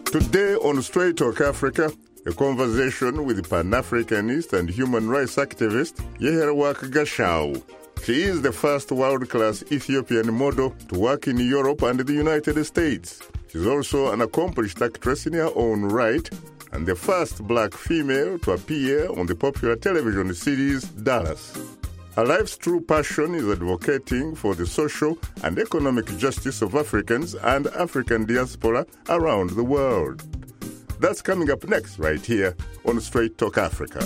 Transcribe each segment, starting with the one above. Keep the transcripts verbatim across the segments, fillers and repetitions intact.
Today on Straight Talk Africa, a conversation with Pan-Africanist and human rights activist Yeherwak Gashau. She is the first world-class Ethiopian model to work in Europe and the United States. She's also an accomplished actress in her own right and the first black female to appear on the popular television series Dallas. Her life's true passion is advocating for the social and economic justice of Africans and African diaspora around the world. That's coming up next right here on Straight Talk Africa.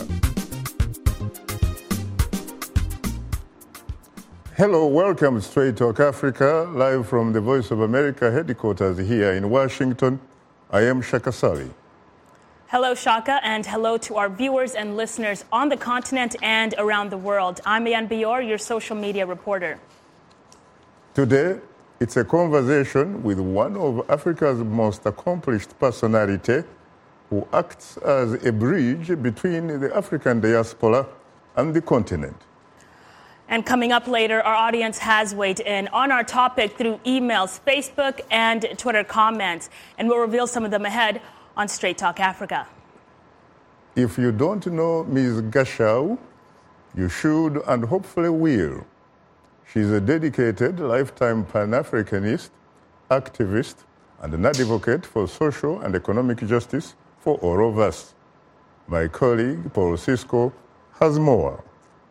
Hello, welcome to Straight Talk Africa, live from the Voice of America headquarters here in Washington. I am Shaka Sali. Hello, Shaka, and hello to our viewers and listeners on the continent and around the world. I'm Ian Bior, your social media reporter. Today, it's a conversation with one of Africa's most accomplished personalities who acts as a bridge between the African diaspora and the continent. And coming up later, our audience has weighed in on our topic through emails, Facebook, and Twitter comments, and we'll reveal some of them ahead on Straight Talk Africa. If you don't know Miz Gashau, you should and hopefully will. She's a dedicated lifetime Pan-Africanist, activist, and an advocate for social and economic justice for all of us. My colleague, Paul Cisco, has more.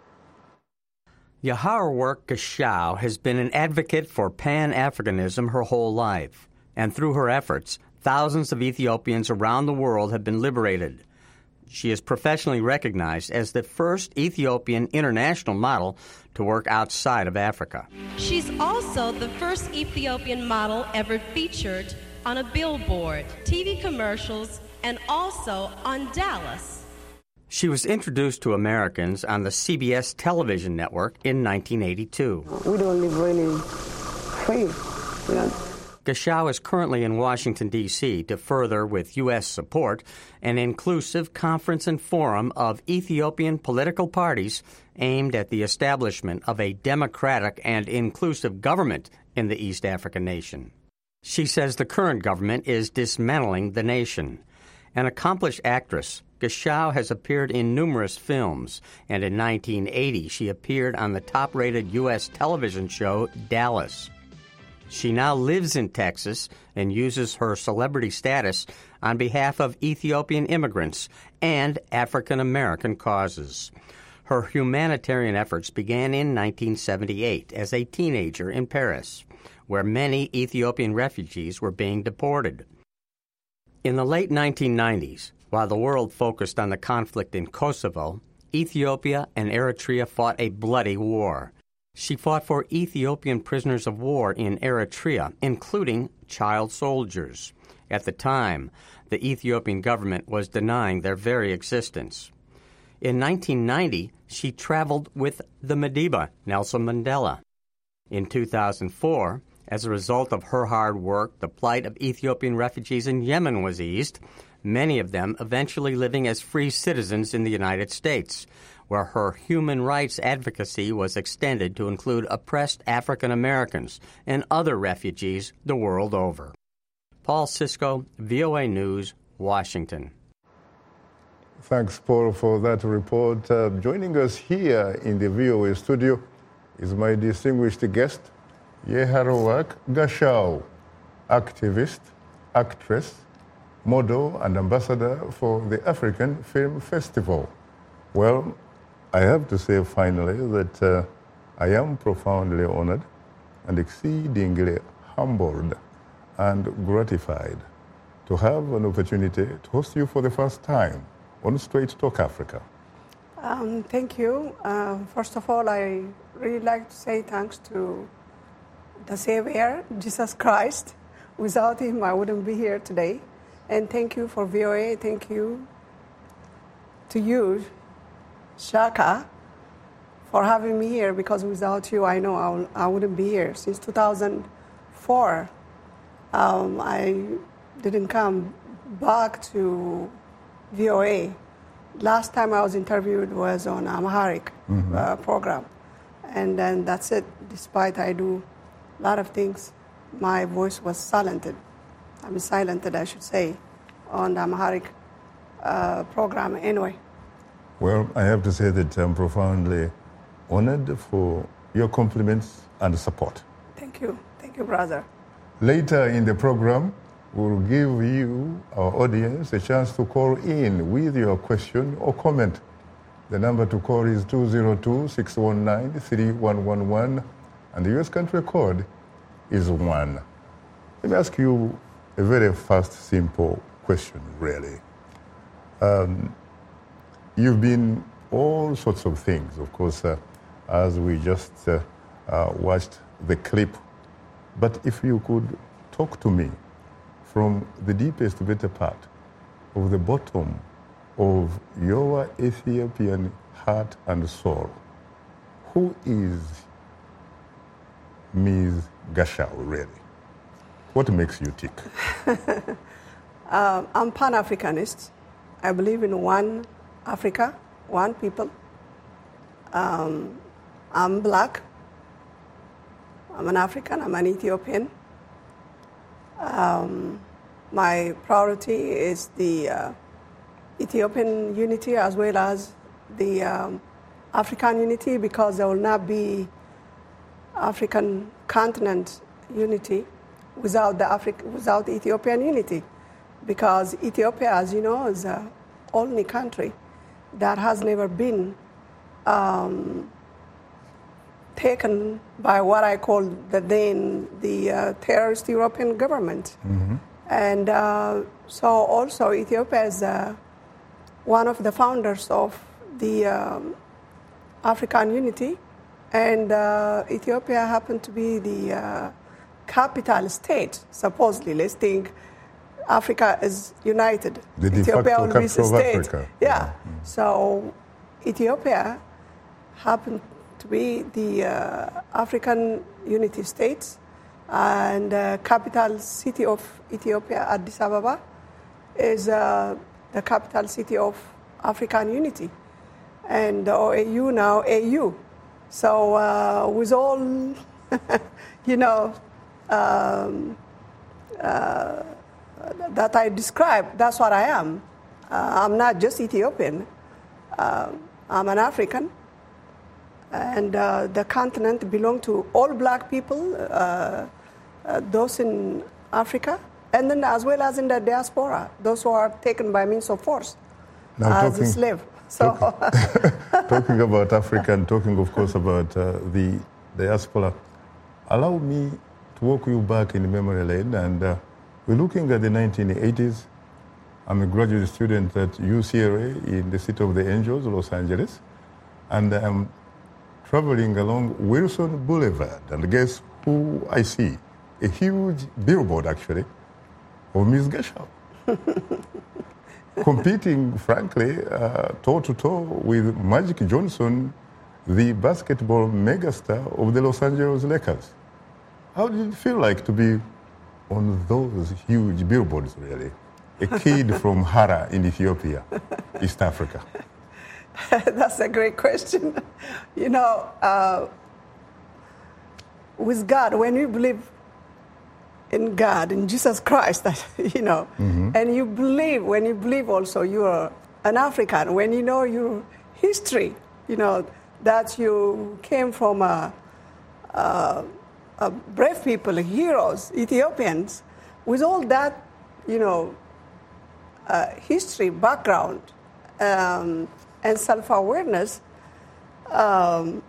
Yeherwak Gashau has been an advocate for Pan-Africanism her whole life, and through her efforts, thousands of Ethiopians around the world have been liberated. She is professionally recognized as the first Ethiopian international model to work outside of Africa. She's also the first Ethiopian model ever featured on a billboard, T V commercials, and also on Dallas. She was introduced to Americans on the C B S television network in nineteen eighty-two. We don't live really free. We don't. Gashau is currently in Washington, D C to further, with U S support, an inclusive conference and forum of Ethiopian political parties aimed at the establishment of a democratic and inclusive government in the East African nation. She says the current government is dismantling the nation. An accomplished actress, Gashau has appeared in numerous films, and in nineteen eighty she appeared on the top-rated U S television show Dallas. She now lives in Texas and uses her celebrity status on behalf of Ethiopian immigrants and African-American causes. Her humanitarian efforts began in nineteen seventy-eight as a teenager in Paris, where many Ethiopian refugees were being deported. In the late nineteen nineties, while the world focused on the conflict in Kosovo, Ethiopia and Eritrea fought a bloody war. She fought for Ethiopian prisoners of war in Eritrea, including child soldiers. At the time, the Ethiopian government was denying their very existence. In nineteen ninety, she traveled with the Madiba, Nelson Mandela. In two thousand four, as a result of her hard work, the plight of Ethiopian refugees in Yemen was eased, many of them eventually living as free citizens in the United States, where her human rights advocacy was extended to include oppressed African Americans and other refugees the world over. Paul Cisco, V O A News, Washington. Thanks, Paul, for that report. Uh, joining us here in the V O A studio is my distinguished guest, Yeherwak Gashau, activist, actress, model, and ambassador for the African Film Festival. Well, I have to say finally that uh, I am profoundly honored and exceedingly humbled and gratified to have an opportunity to host you for the first time on Straight Talk Africa. Um, thank you. Uh, first of all, I really like to say thanks to the Savior, Jesus Christ. Without him, I wouldn't be here today. And thank you for V O A. Thank you to you, Shaka, for having me here, because without you, I know I, will, I wouldn't be here. Since two thousand four, um, I didn't come back to V O A. Last time I was interviewed was on Amharic mm-hmm. uh, program. And then that's it. Despite I do a lot of things, my voice was silented. I mean, silented, I should say. on the Amharic uh, program anyway. Well, I have to say that I'm profoundly honored for your compliments and support. Thank you. Thank you, brother. Later in the program, we'll give you, our audience, a chance to call in with your question or comment. The number to call is two zero two, six one nine, three one one one, and the U S country code is one. Let me ask you a very fast, simple question, really. Um, you've been all sorts of things, of course, uh, as we just uh, uh, watched the clip. But if you could talk to me from the deepest, better part of the bottom of your Ethiopian heart and soul, who is Miz Gashau, really? What makes you tick? um, I'm Pan-Africanist. I believe in one Africa, one people. Um, I'm black. I'm an African. I'm an Ethiopian. Um, my priority is the uh, Ethiopian unity as well as the um, African unity, because there will not be African continent unity without the Afri- without Ethiopian unity, because Ethiopia, as you know, is the only country that has never been um, taken by what I call the then the uh, terrorist European government. Mm-hmm. And uh, so also Ethiopia is uh, one of the founders of the um, African unity, and uh, Ethiopia happened to be the uh, capital state, supposedly. Let's think Africa is united. The de Ethiopia facto will be a capital of state. Africa. Yeah. Yeah. Mm. So Ethiopia happened to be the uh, African unity state, and uh, capital city of Ethiopia, Addis Ababa, is uh, the capital city of African unity, and the O A U now A U. So uh, with all, you know, um, uh, that I describe, that's what I am. Uh, I'm not just Ethiopian. Uh, I'm an African. And uh, the continent belongs to all black people, uh, uh, those in Africa, and then as well as in the diaspora, those who are taken by means of force now as talking, a slave. So, talking, talking about Africa and talking, of course, about uh, the diaspora, allow me to walk you back in memory lane. And uh, we're looking at the nineteen eighties. I'm a graduate student at U C L A in the City of the Angels, Los Angeles. And I'm traveling along Wilson Boulevard. And guess who I see? A huge billboard, actually, of Miz Gashau. Competing, frankly, uh, toe-to-toe with Magic Johnson, the basketball megastar of the Los Angeles Lakers. How did it feel like to be on those huge billboards, really? A kid from Hara in Ethiopia, East Africa. That's a great question. You know, uh, with God, when you believe in God, in Jesus Christ, that, you know, mm-hmm. and you believe, when you believe also you're an African, when you know your history, you know, that you came from a, a, a brave people, heroes, Ethiopians, with all that, you know, uh, history, background, um, and self-awareness, um,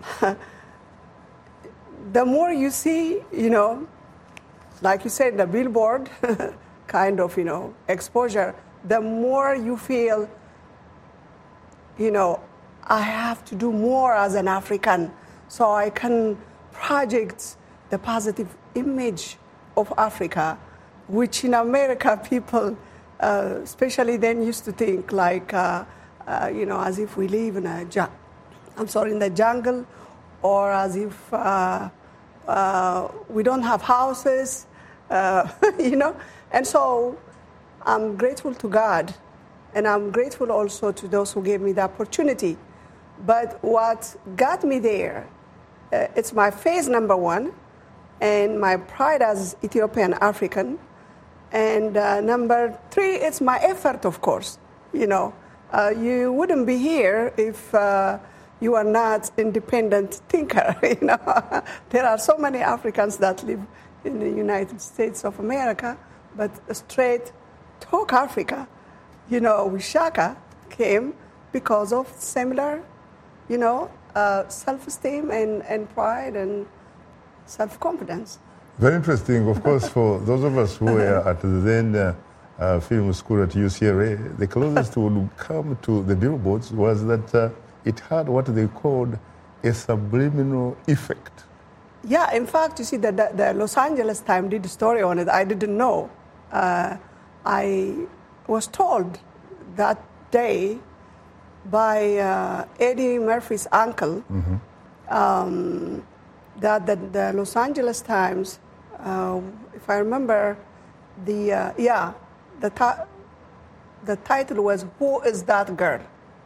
the more you see, you know, like you said, the billboard kind of, you know, exposure, the more you feel, you know, I have to do more as an African so I can project the positive image of Africa, which in America people, uh, especially then, used to think like, uh, uh, you know, as if we live in a, ju- I'm sorry, in the jungle, or as if uh, uh, we don't have houses. Uh, you know, and so I'm grateful to God, and I'm grateful also to those who gave me the opportunity. But what got me there, uh, it's my faith, number one, and my pride as Ethiopian African, And uh, number three, it's my effort, of course. You know, uh, you wouldn't be here if uh, you are not independent thinker. You know, there are so many Africans that live in the United States of America, but straight talk Africa. You know, Wishaka came because of similar, you know, uh, self-esteem and, and pride and self-confidence. Very interesting. Of course, for those of us who were at the then uh, uh, film school at U C L A, the closest would come to the billboards was that uh, it had what they called a subliminal effect. Yeah, in fact, you see, the, the, the Los Angeles Times did a story on it. I didn't know. Uh, I was told that day by uh, Eddie Murphy's uncle mm-hmm. um, that the, the Los Angeles Times, uh, if I remember, the uh, yeah, the ta- the title was "Who Is That Girl?"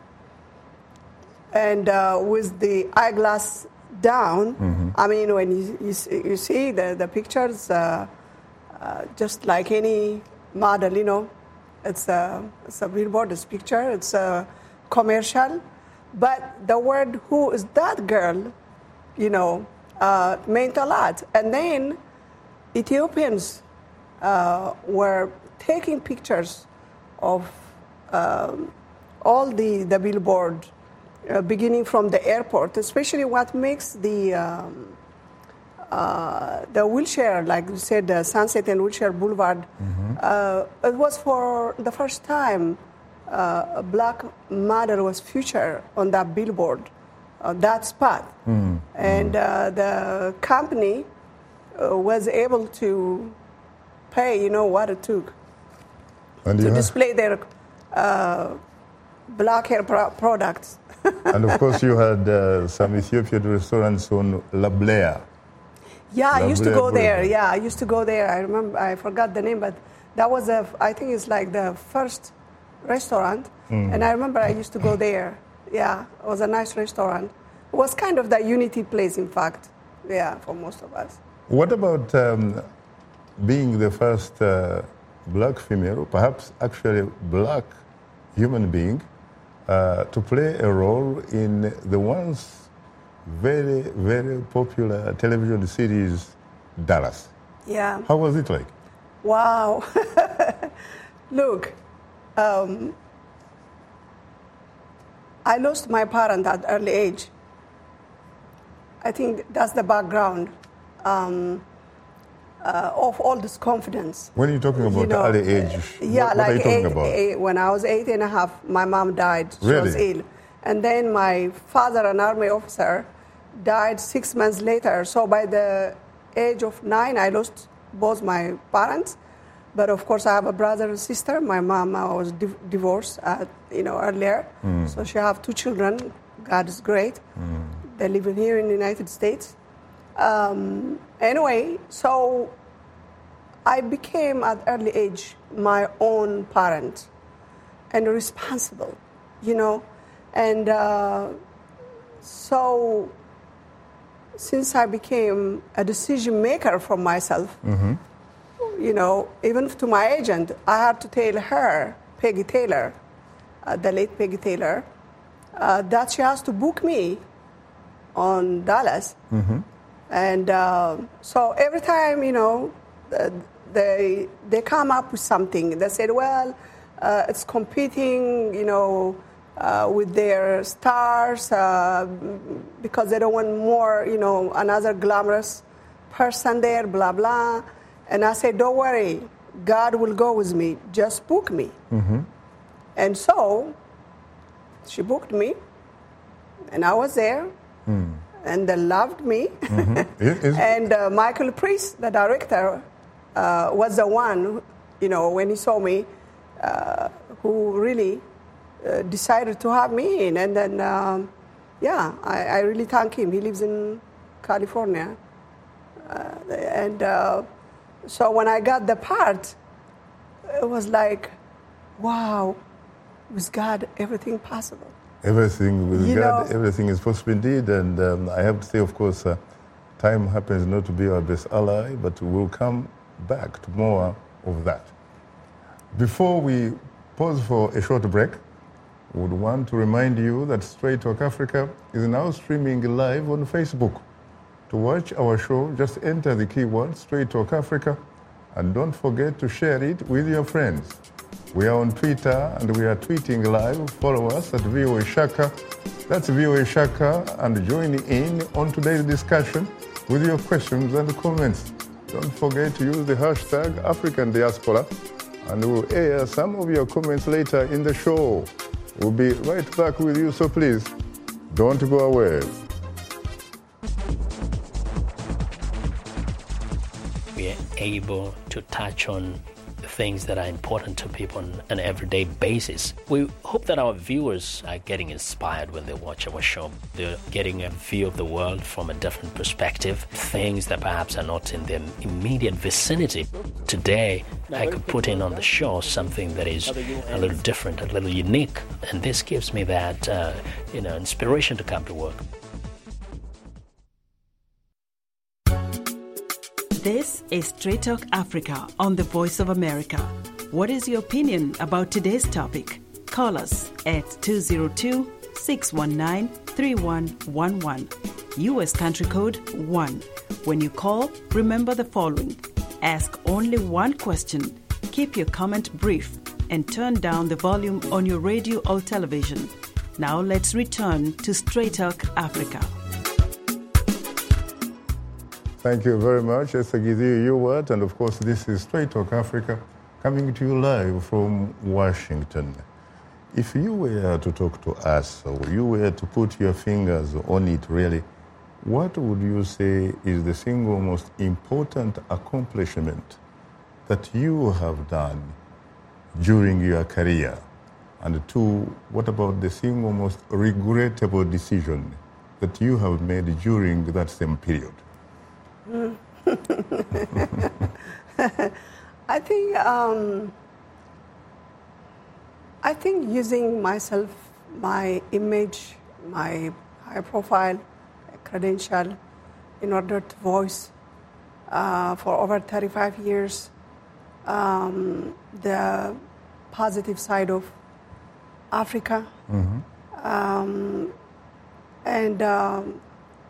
And uh, with the eyeglass down, mm-hmm. I mean, when you you, you see the the pictures, uh, uh, just like any model, you know, it's a it's a billboard, it's picture, it's a commercial, but the word "Who is that girl?" you know, uh, meant a lot. And then Ethiopians uh, were taking pictures of um, all the, the billboard, uh, beginning from the airport, especially what makes the um, uh, the wheelchair, like you said, the Sunset and Wheelchair Boulevard. Mm-hmm. Uh, it was for the first time uh, a black model was featured on that billboard. Uh, that spot. Mm. And uh, the company uh, was able to pay, you know, what it took and to display their uh, black hair pro- products. And of course you had uh, some Ethiopian restaurants on La Blair. Yeah, La I used Blair to go Boulevard. there. Yeah, I used to go there. I remember, I forgot the name, but that was, a, I think it's like the first restaurant. Mm. And I remember I used to go there. Yeah, it was a nice restaurant. It was kind of the unity place, in fact, yeah, for most of us. What about um, being the first uh, black female, perhaps actually black human being, uh, to play a role in the once very, very popular television series, Dallas? Yeah. How was it like? Wow. Look, um, I lost my parent at early age. I think that's the background um, uh, of all this confidence. When are you talking about you know, early age? Yeah, what, what like are you talking eight, about? Eight, when I was eight and a half, my mom died. She really? was ill. And then my father, an army officer, died six months later. So by the age of nine, I lost both my parents. But of course, I have a brother and sister. My mom uh, was div- divorced, uh, you know, earlier. Mm. So she have two children. God is great. Mm. They live here in the United States. Um, anyway, so I became at early age my own parent and responsible, you know. And uh, so since I became a decision maker for myself, mm-hmm. you know, even to my agent, I had to tell her, Peggy Taylor, uh, the late Peggy Taylor, uh, that she has to book me on Dallas. Mm-hmm. And uh, so every time, you know, uh, they they come up with something. They said, well, uh, it's competing, you know, uh, with their stars uh, because they don't want more, you know, another glamorous person there, blah, blah. And I said, don't worry, God will go with me. Just book me. Mm-hmm. And so she booked me, and I was there. Mm. And they loved me. Mm-hmm. And uh, Michael Priest, the director, uh, was the one, you know, when he saw me, uh, who really uh, decided to have me in. And then, um, yeah, I, I really thank him. He lives in California. Uh, and uh, so when I got the part, it was like, wow, with God, everything possible. Everything with you God, know, everything is possible indeed. And um, I have to say, of course, uh, time happens not to be our best ally, but we'll come back to more of that. Before we pause for a short break, we would want to remind you that Straight Talk Africa is now streaming live on Facebook. To watch our show, just enter the keyword Straight Talk Africa and don't forget to share it with your friends. We are on Twitter and we are tweeting live. Follow us at V O A Shaka. That's V O A Shaka, and join in on today's discussion with your questions and comments. Don't forget to use the hashtag African Diaspora, and we'll air some of your comments later in the show. We'll be right back with you, so please don't go away. We are able to touch on things that are important to people on an everyday basis. We hope that our viewers are getting inspired when they watch our show. They're getting a view of the world from a different perspective, things that perhaps are not in their immediate vicinity. Today, I could put in on the show something that is a little different, a little unique, and this gives me that uh, you know, inspiration to come to work. This is Straight Talk Africa on the Voice of America. What is your opinion about today's topic? Call us at two zero two, six one nine, three one one one. U S country code one. When you call, remember the following. Ask only one question. Keep your comment brief and turn down the volume on your radio or television. Now let's return to Straight Talk Africa. Thank you very much, Esther Gidhi Ewart, and of course this is Straight Talk Africa, coming to you live from Washington. If you were to talk to us, or you were to put your fingers on it really, what would you say is the single most important accomplishment that you have done during your career? And two, what about the single most regrettable decision that you have made during that same period? I think um, I think using myself, my image, my high profile, credential, in order to voice uh, for over thirty-five years um, the positive side of Africa, mm-hmm. um, and. Um,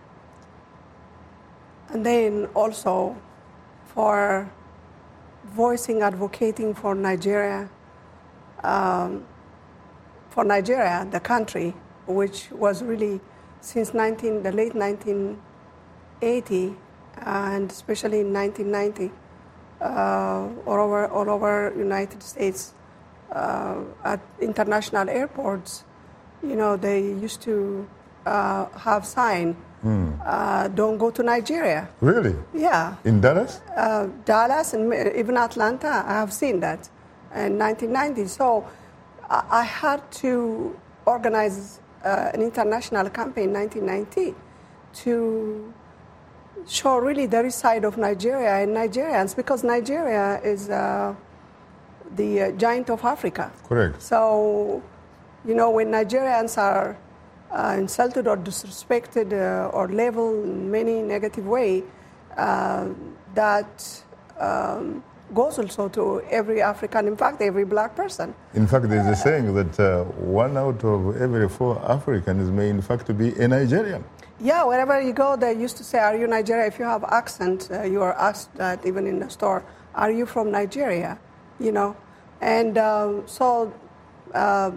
And then also for voicing, advocating for Nigeria, um, for Nigeria, the country, which was really since nineteen, the late nineteen eighty, and especially in nineteen ninety, uh, all over all over United States, uh, at international airports, you know, they used to uh, have sign. Mm. Uh, don't go to Nigeria. Really? Yeah. In Dallas? Uh, Dallas and even Atlanta, I have seen that in nineteen ninety. So I, I had to organize uh, an international campaign in nineteen ninety to show really the side of Nigeria and Nigerians, because Nigeria is uh, the uh, giant of Africa. Correct. So, you know, when Nigerians are Uh, insulted or disrespected uh, or labeled in many negative way, uh, that um, goes also to every African, in fact, every black person. In fact, there's a saying that uh, one out of every four Africans may in fact be a Nigerian. Yeah, wherever you go, they used to say, are you Nigerian? If you have accent, uh, you are asked that even in the store, are you from Nigeria? You know, and um, so... Uh,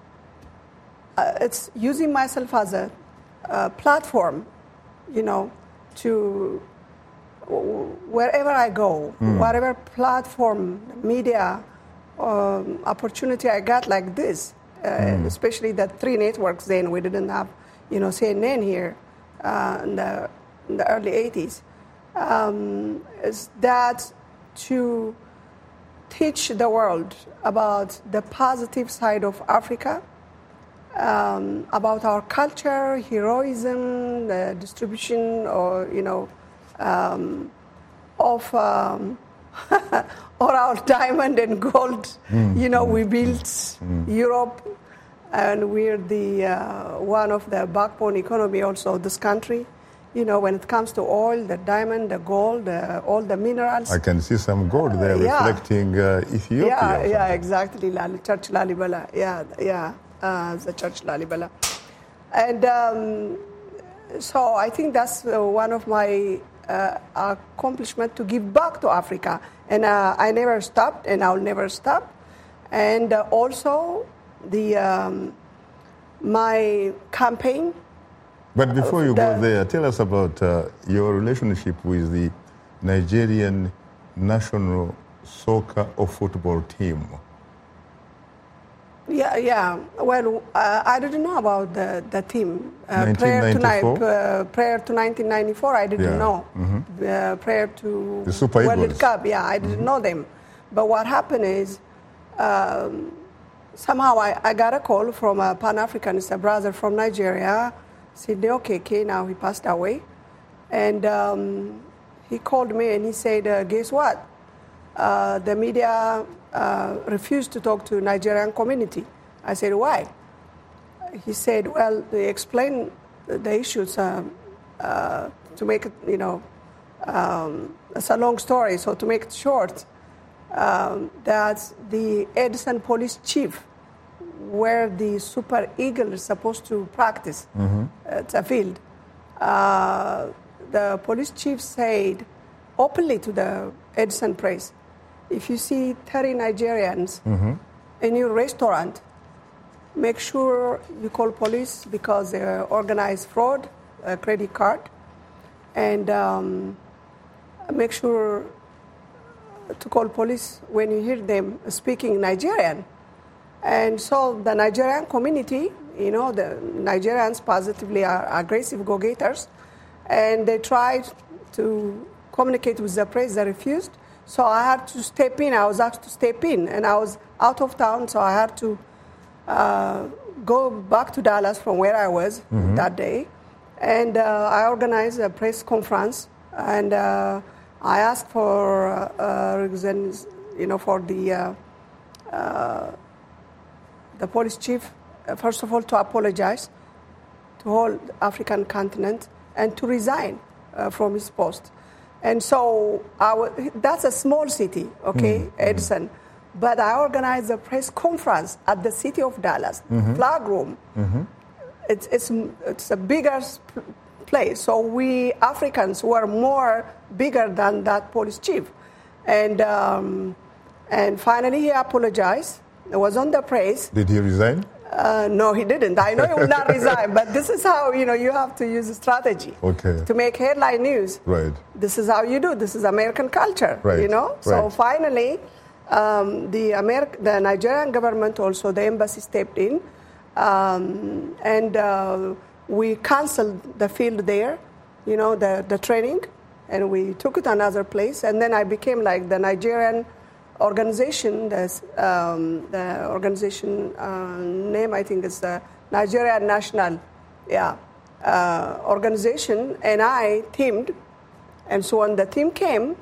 Uh, it's using myself as a uh, platform, you know, to w- wherever I go, mm. whatever platform, media um, opportunity I got like this, uh, mm. especially the three networks then, we didn't have, you know, C N N here uh, in, the, in the early eighties, um, is that to teach the world about the positive side of Africa, Um, about our culture, heroism, the distribution, or you know, um, of um, or our diamond and gold. Mm. You know, we built mm. Europe, and we're the uh, one of the backbone economy also of this country. you know, when it comes to oil, the diamond, the gold, uh, all the minerals. I can see some gold there Uh, yeah. reflecting uh, Ethiopia. Yeah, or yeah, something. exactly. Lali, Church Lalibela. Yeah, yeah, uh, the Church Lalibela. And um, so I think that's uh, one of my uh, accomplishments to give back to Africa. And uh, I never stopped, and I'll never stop. And uh, also the um, my campaign. But before you The- go there, tell us about uh, your relationship with the Nigerian national soccer or football team. Yeah, yeah. Well, uh, I didn't know about the, the team. Uh, prior, to ni- nineteen ninety-four? uh, prior to nineteen ninety-four, I didn't Yeah. know. Mhm. Uh, prior to The Super World Eagles. Cup, yeah, I didn't know them. But what happened is, um, somehow I, I got a call from a Pan-Africanist, a brother from Nigeria, Sidney Okeke. Now he passed away. And um, he called me and he said, uh, guess what? Uh, the media uh, refused to talk to Nigerian community. I said, why? He said, well, they explained the issues um, uh, to make it, you know, um, it's a long story, so to make it short, um, that the Edison police chief, where the Super Eagle is supposed to practice, Mm-hmm. it's a field, uh, the police chief said openly to the Edison press, if you see thirty Nigerians Mm-hmm. in your restaurant, make sure you call police because they organize fraud, uh, credit card, and um, make sure to call police when you hear them speaking Nigerian. And so the Nigerian community, you know, the Nigerians positively are aggressive go-getters, and they tried to communicate with the press, they refused. So I had to step in, I was asked to step in, and I was out of town, so I had to uh, go back to Dallas from where I was Mhm. that day. And uh, I organized a press conference, and uh, I asked for, uh, uh, reasons, you know, for the uh, uh, the police chief, uh, first of all, to apologize to whole African continent and to resign uh, from his post. And so I w- that's a small city, okay, Mm, Edison. But I organized a press conference at the city of Dallas, Mhm. flag room. Mm-hmm. It's, it's, it's a bigger s- place. So we Africans were more bigger than that police chief. And, um, and finally he apologized. It was on the press. Did he resign? Uh, no, he didn't. I know he will not resign, but this is how, you know, you have to use a strategy Okay. to make headline news. Right. This is how you do. This is American culture, Right, you know. So right. finally, um, the Ameri- the Nigerian government, also the embassy, stepped in, um, and uh, we canceled the field there, you know, the the training, and we took it another place. And then I became like the Nigerian organization. That's, um, the organization uh, name, I think, is the Nigerian National, yeah, uh, organization, and I teamed. And so when the team came,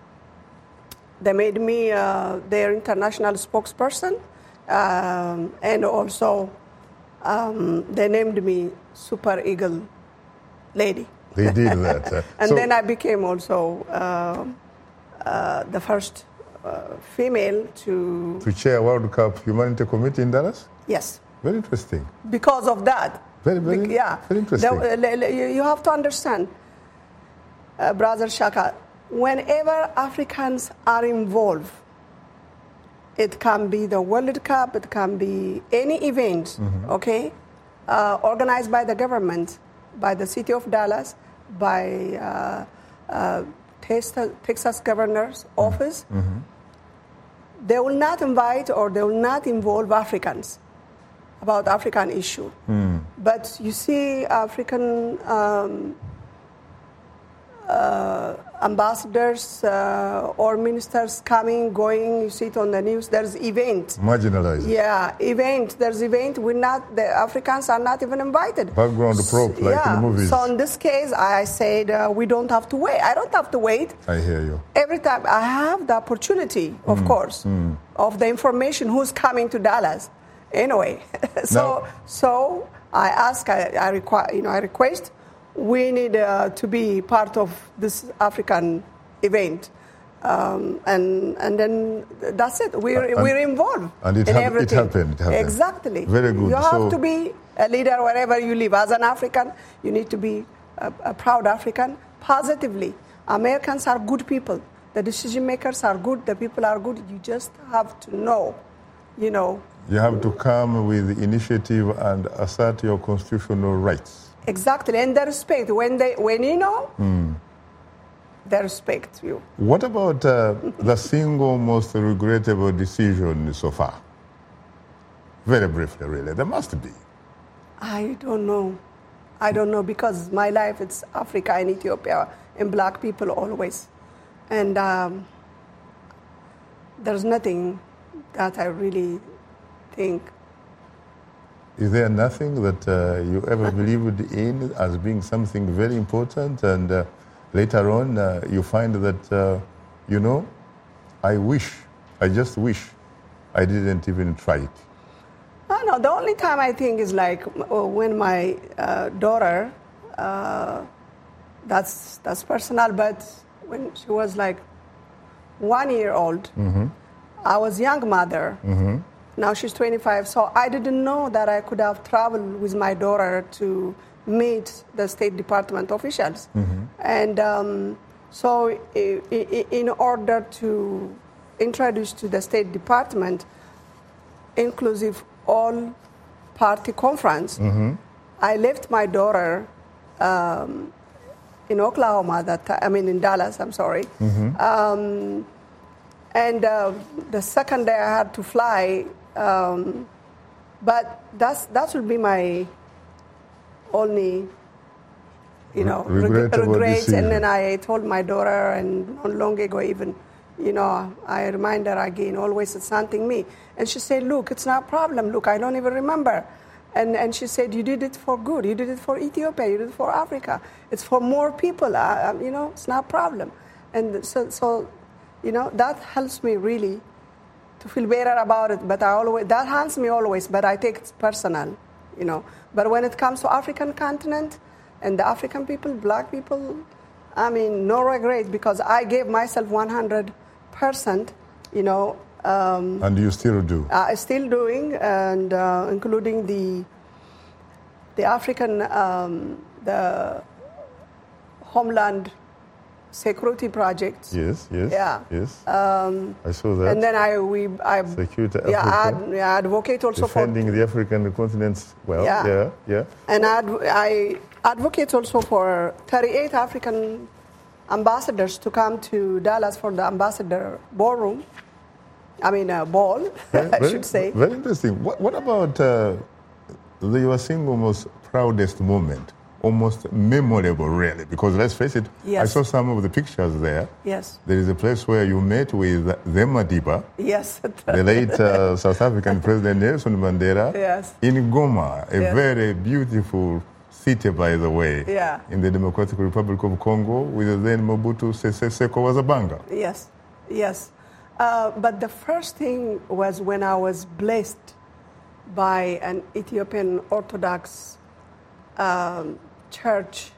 they made me uh, their international spokesperson, um, and also um, they named me Super Eagle Lady. They did that. uh, And so- then I became also uh, uh, the first uh, female to, to chair World Cup Humanity Committee in Dallas? yes, Very interesting. because of that. Very, very, Bec- yeah. very interesting. The- le- le- you you have to understand, uh, Brother Shaka, whenever Africans are involved, it can be the World Cup, it can be any event, Mhm. okay, uh, organized by the government, by the city of Dallas, by uh, uh, Texas, Texas governor's office. Mhm. They will not invite or they will not involve Africans about African issue. Mm. But you see African um, uh, ambassadors uh, or ministers coming, going, you see it on the news, there's event. Marginalized. Yeah, event, there's event, we're not, the Africans are not even invited. Background prop, like yeah. in movies. So in this case, I said, uh, we don't have to wait. I don't have to wait. I hear you. Every time I have the opportunity, of Mm, course, mm. of the information who's coming to Dallas. Anyway, so Now- so I ask, I, I require, you know, I request we need uh, to be part of this African event. Um, and and then that's it. We're, and, we're involved and it in hap- everything. It happened, it happened. Exactly. Very good. You have so, to be a leader wherever you live. As an African, you need to be a, a proud African, positively. Americans are good people. The decision makers are good. The people are good. You just have to know, you know. You have to come with initiative and assert your constitutional rights. Exactly, and the respect. When they, when you know, mm. they respect you. What about uh, the single most regrettable decision so far? Very briefly, really. There must be. I don't know. I don't know, because my life, it's Africa and Ethiopia and black people always. And um, there's nothing that I really think. Is there nothing that uh, you ever believed in as being something very important, and uh, later on uh, you find that, uh, you know, I wish, I just wish I didn't even try it? I know. The only time I think is like when my uh, daughter, uh, that's that's personal, but when she was like one year old, mm-hmm. I was young mother. Mm-hmm. Now she's twenty-five, so I didn't know that I could have traveled with my daughter to meet the State Department officials. Mm-hmm. And um, so I- I- in order to introduce to the State Department inclusive all party conference, mm-hmm. I left my daughter um, in Oklahoma, that ti- I mean in Dallas, I'm sorry. Mm-hmm. Um, and uh, the second day I had to fly, um, but that's that will be my only, you know, Re- reg- regrettable regrets. decision. And then I told my daughter, and not long ago even, you know, I remind her again, always it's something me. And she said, look, it's not a problem. Look, I don't even remember. And and she said, you did it for good. You did it for Ethiopia. You did it for Africa. It's for more people. Uh, you know, it's not a problem. And so, so, you know, that helps me really to feel better about it. But I always, that haunts me always, but I take it personal, you know. But when it comes to African continent and the African people, black people, I mean, no regret, because I gave myself one hundred percent, you know. Um, and you still do? Uh, still doing, and uh, including the the African, um, the Homeland Security Project. Yes, yes, yeah. yes. Um, I saw that. And then I we I Security yeah, Africa. ad, yeah advocate also defending for the African continents. Well, yeah, yeah, yeah. And adv- I advocate also for thirty-eight African ambassadors to come to Dallas for the ambassador ballroom. I mean, uh, ball, Very, I very, should say. Very interesting. What, what about uh, the, your single most proudest moment, almost memorable, really? Because let's face it, Yes. I saw some of the pictures there. Yes. There is a place where you met with the Madiba, Yes. the late uh, South African President Nelson Mandela, Yes. in Goma, a Yes. very beautiful city, by the way, Yeah. in the Democratic Republic of Congo, with then Mobutu Sese Seko Wazabanga. Yes, yes. Uh, but the first thing was when I was blessed by an Ethiopian Orthodox um, church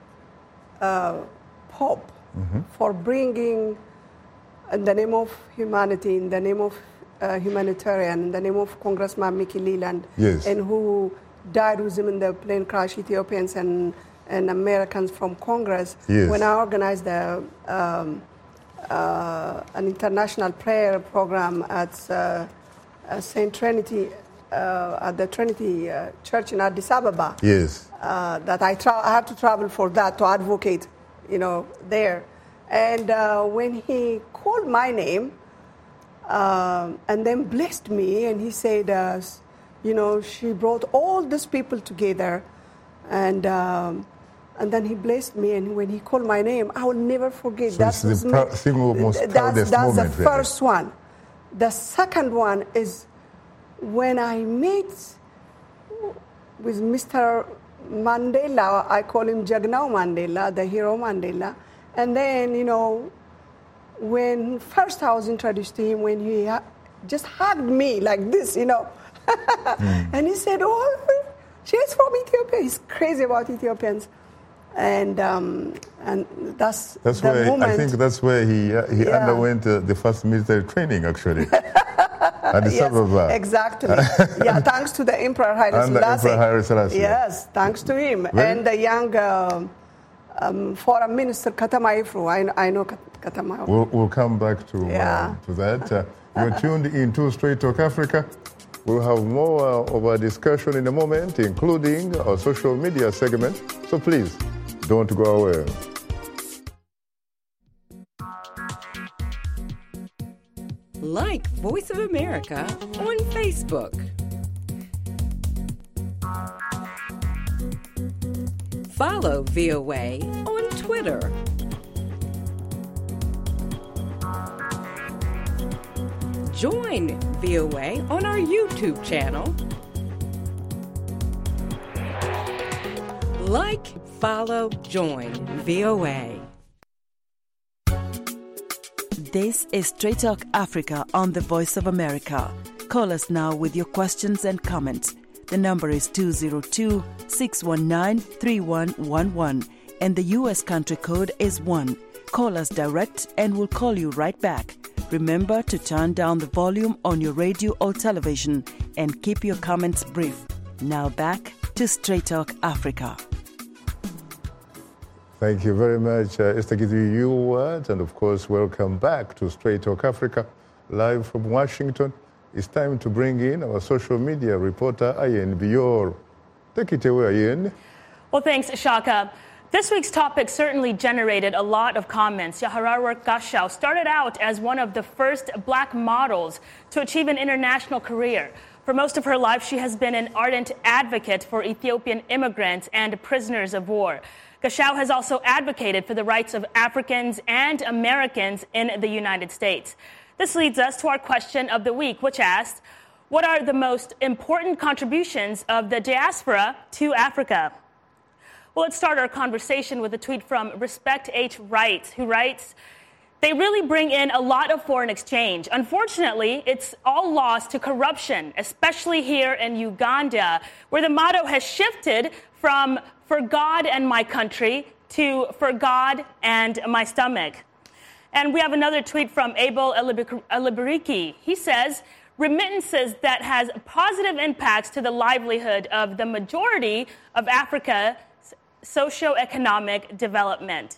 uh, pope Mm-hmm. for bringing, in the name of humanity, in the name of uh, humanitarian, in the name of Congressman Mickey Leland, Yes. and who died with him in the plane crash, Ethiopians and, and Americans from Congress. Yes. When I organized the um, uh, an international prayer program at uh, uh, Saint Trinity, uh, at the Trinity uh, Church in Addis Ababa. Yes. Uh, that I, tra- I had to travel for that to advocate, you know, there. And uh, when he called my name um, and then blessed me, and he said, uh, you know, she brought all these people together, and um, and then he blessed me, and when he called my name, I will never forget. So that it's was the me- prou- single most that's, proudest that's moment, the really. first one. The second one is when I met with Mister Mandela. I call him Jagnau Mandela, the hero Mandela. And then, you know, when first I was introduced to him, when he ha- just hugged me like this, you know, Mm. and he said, oh, she's from Ethiopia. He's crazy about Ethiopians. And um, and that's, that's the where, moment. I think that's where he uh, he Yeah. underwent uh, the first military training, actually. Addis Yes, Ababa. exactly. Yeah, thanks to the Emperor Haile And the Selassie. Emperor Haile Selassie. Yes, thanks to him. Really? And the young uh, um, Foreign Minister Katama Ifru. I, I know Kat- Katama Ifru. We'll, we'll come back to, Yeah. uh, to that. Uh, you're tuned into Straight Talk Africa. We'll have more uh, of our discussion in a moment, including our social media segment. So please, don't go away. Like Voice of America on Facebook. Follow V O A on Twitter. Join V O A on our YouTube channel. Like, follow, join V O A. This is Straight Talk Africa on the Voice of America. Call us now with your questions and comments. The number is two zero two, six one nine, three one one one and the U S country code is one. Call us direct and we'll call you right back. Remember to turn down the volume on your radio or television and keep your comments brief. Now back to Straight Talk Africa. Thank you very much, uh, Esther Githu Ewart, and of course, welcome back to Straight Talk Africa, live from Washington. It's time to bring in our social media reporter, Ayen Bior. Take it away, Ayen. Well, thanks, Shaka. This week's topic certainly generated a lot of comments. Yaharawar Gashau started out as one of the first black models to achieve an international career. For most of her life, she has been an ardent advocate for Ethiopian immigrants and prisoners of war. Gashau has also advocated for the rights of Africans and Americans in the United States. This leads us to our question of the week, which asked, what are the most important contributions of the diaspora to Africa? Well, let's start our conversation with a tweet from Respect H. Wright, who writes, they really bring in a lot of foreign exchange. Unfortunately, it's all lost to corruption, especially here in Uganda, where the motto has shifted from for God and my country to for God and my stomach. And we have another tweet from Abel Elibariki. He says, remittances that has positive impacts to the livelihood of the majority of Africa's socioeconomic development.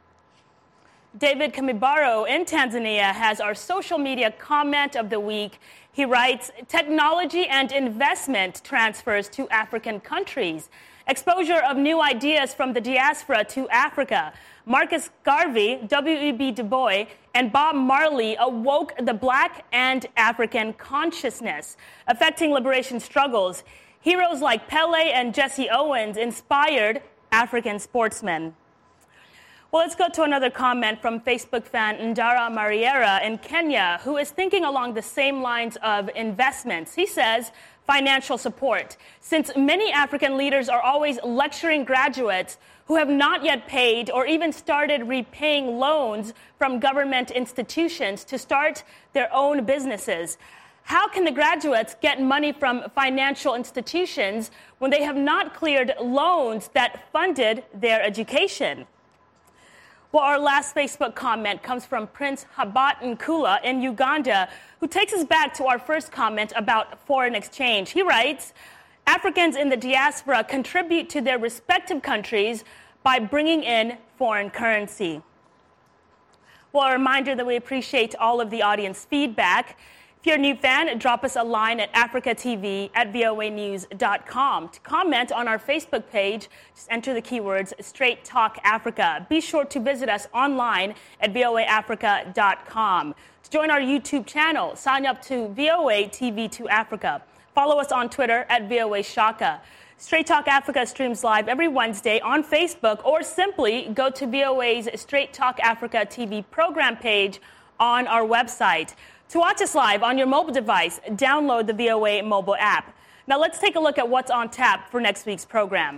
David Kamibaro in Tanzania has our social media comment of the week. He writes, technology and investment transfers to African countries. Exposure of new ideas from the diaspora to Africa. Marcus Garvey, W E B Du Bois, and Bob Marley awoke the Black and African consciousness, affecting liberation struggles. Heroes like Pele and Jesse Owens inspired African sportsmen. Well, let's go to another comment from Facebook fan Ndara Mariera in Kenya, who is thinking along the same lines of investments. He says, financial support. Since many African leaders are always lecturing graduates who have not yet paid or even started repaying loans from government institutions to start their own businesses, how can the graduates get money from financial institutions when they have not cleared loans that funded their education? Well, our last Facebook comment comes from Prince Habat Nkula in Uganda, who takes us back to our first comment about foreign exchange. He writes, Africans in the diaspora contribute to their respective countries by bringing in foreign currency. Well, a reminder that we appreciate all of the audience feedback. If you're a new fan, drop us a line at africatv at voa news dot com. To comment on our Facebook page, just enter the keywords Straight Talk Africa. Be sure to visit us online at voa africa dot com. To join our YouTube channel, sign up to V O A T V two Africa. Follow us on Twitter at V O A Shaka. Straight Talk Africa streams live every Wednesday on Facebook, or simply go to V O A's Straight Talk Africa T V program page on our website. To watch us live on your mobile device, download the V O A mobile app. Now let's take a look at what's on tap for next week's program.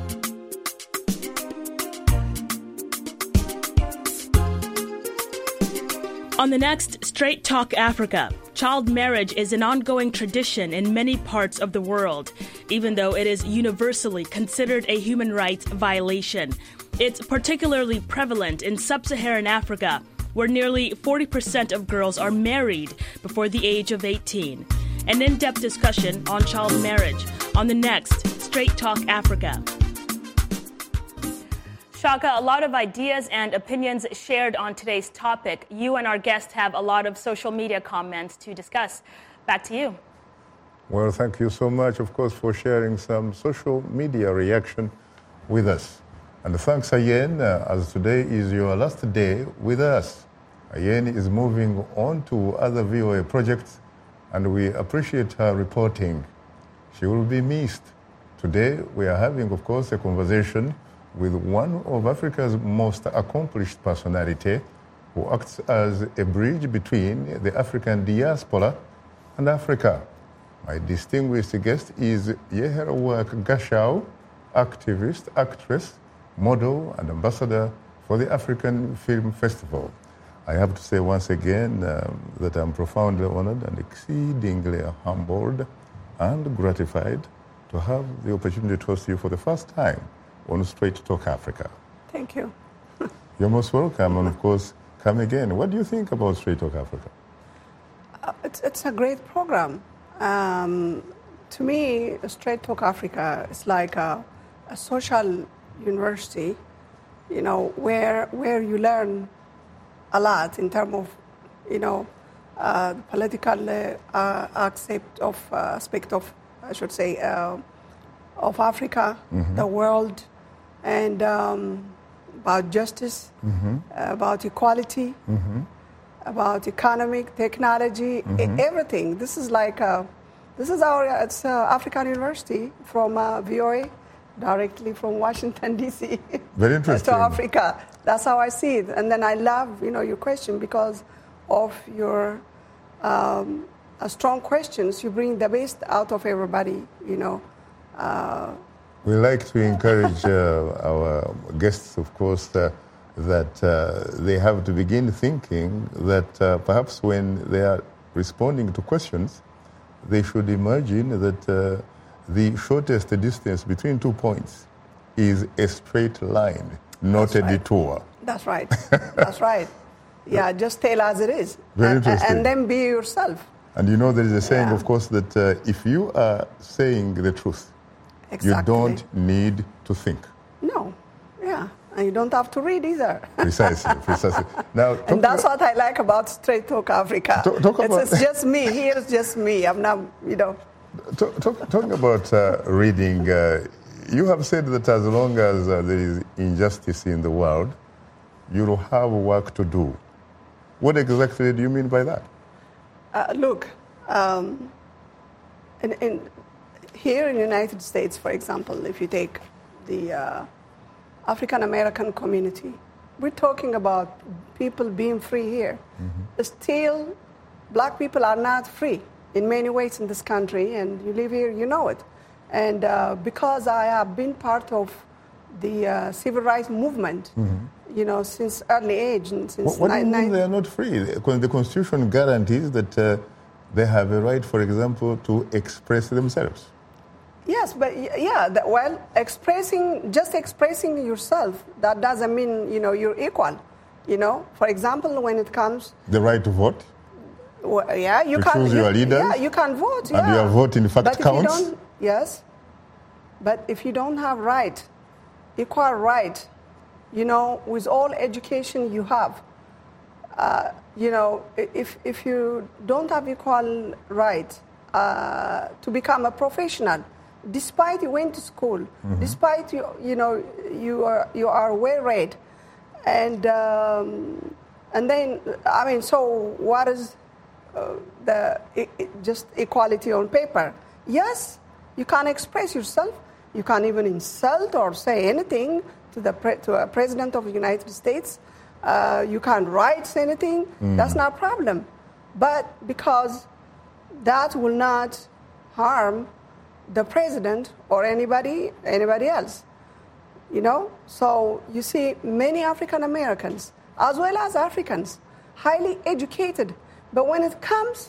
On the next Straight Talk Africa, child marriage is an ongoing tradition in many parts of the world, even though it is universally considered a human rights violation. It's particularly prevalent in sub-Saharan Africa, where nearly forty percent of girls are married before the age of eighteen. An in-depth discussion on child marriage on the next Straight Talk Africa. Shaka, a lot of ideas and opinions shared on today's topic. You and our guest have a lot of social media comments to discuss. Back to you. Well, thank you so much, of course, for sharing some social media reaction with us. And thanks, Ayen, uh, as today is your last day with us. Ayen is moving on to other V O A projects, and we appreciate her reporting. She will be missed. Today, we are having, of course, a conversation with one of Africa's most accomplished personality, who acts as a bridge between the African diaspora and Africa. My distinguished guest is Yeherawak Gashau, activist, actress, model, and ambassador for the African Film Festival. I have to say once again um, that I'm profoundly honored and exceedingly humbled and gratified to have the opportunity to host you for the first time on Straight Talk Africa. Thank you. You're most welcome, and of course, come again. What do you think about Straight Talk Africa? Uh, it's, it's a great program. Um, to me, Straight Talk Africa is like a, a social university, you know, where where you learn a lot in terms of, you know, uh, the political uh, uh, aspect of uh, aspect of, I should say, uh, of Africa, mm-hmm. the world, and um, about justice, mm-hmm. about equality, mm-hmm. about economic, technology, mm-hmm. everything. This is like a, this is our it's uh, African University from uh, V O A. Directly from Washington, D C Very interesting. to Africa. That's how I see it. And then I love, you know, your question because of your um, uh, strong questions. You bring the best out of everybody, you know. Uh, we like to encourage uh, our guests, of course, uh, that uh, they have to begin thinking that uh, perhaps when they are responding to questions, they should imagine that uh, the shortest distance between two points is a straight line, not That's a right. detour. That's right. That's right. Yeah, just tell as it is. Very and, interesting. And then be yourself. And you know, there is a saying, Yeah. of course, that uh, if you are saying the truth, Exactly. you don't need to think. No. Yeah. And you don't have to read either. Precisely, precisely. Now, And that's what I like about Straight Talk Africa. Talk, talk it's, about it's just me. Here it's just me. I'm not, you know. Talk, talk, talking about uh, reading, uh, you have said that as long as uh, there is injustice in the world, you'll have work to do. What exactly do you mean by that? Uh, look, um, in, in, here in the United States, for example, if you take the uh, African American community, we're talking about people being free here. Mm-hmm. Still, black people are not free in many ways in this country, and you live here, you know it. And uh, because I have been part of the uh, civil rights movement, mm-hmm. you know, since early age. And since what what do you mean they are not free? The Constitution guarantees that uh, they have a right, for example, to express themselves. Yes, but yeah, that, well, expressing, just expressing yourself, that doesn't mean, you know, you're equal. You know, for example, when it comes... The right to vote? Well, yeah, you to can choose your you, leaders, yeah, you can vote. And yeah. your vote, in fact, but counts. If you don't, yes, but if you don't have right, equal right, you know, with all education you have, uh, you know, if if you don't have equal right uh, to become a professional, despite you went to school, mm-hmm. despite you you know you are you are well read, and um, and then I mean, so what is Uh, the it, it, just equality on paper? Yes, you can express yourself. You can even insult or say anything to the pre- to a president of the United States. Uh, you can write anything. Mm. That's not a problem. But because that will not harm the president or anybody anybody else, you know. So you see, many African Americans, as well as Africans, highly educated. But when it comes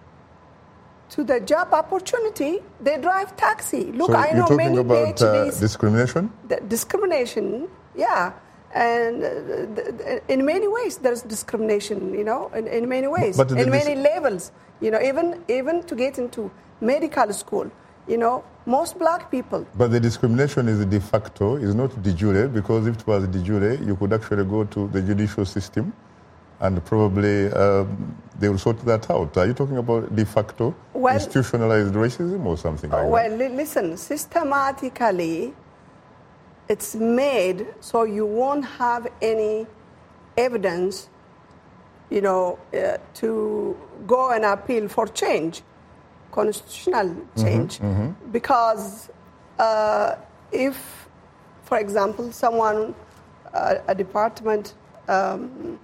to the job opportunity, they drive taxi. Look, so I know you're many talking about uh, PhDs. discrimination? The discrimination Yeah. And uh, in many ways, there's discrimination, you know, in, in many ways, but in dis- many levels. You know, even even to get into medical school, you know, most black people. But the discrimination is de facto, is not de jure, because if it was de jure, you could actually go to the judicial system and probably um, they will sort that out. Are you talking about de facto well, institutionalized racism or something like well, that? Well, listen, systematically, it's made so you won't have any evidence, you know, uh, to go and appeal for change, constitutional change. Mm-hmm, mm-hmm. Because uh, if, for example, someone, uh, a department um,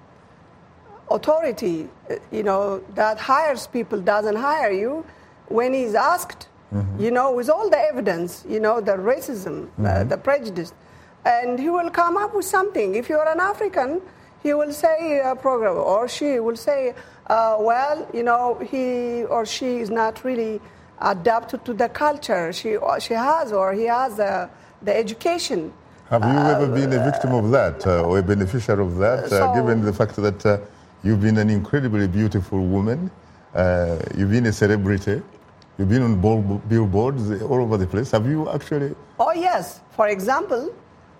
authority, you know, that hires people doesn't hire you, when he's asked, mm-hmm. you know, with all the evidence, you know, the racism, mm-hmm. uh, the prejudice, and he will come up with something. If you're an African, he will say a program, or she will say, uh, well, you know, he or she is not really adapted to the culture she or she has, or he has the, the education. Have you uh, ever been a victim of that, uh, or a beneficiary of that, uh, so, given the fact that uh, you've been an incredibly beautiful woman, uh, you've been a celebrity, you've been on billboards all over the place. Have you actually? Oh, yes. For example,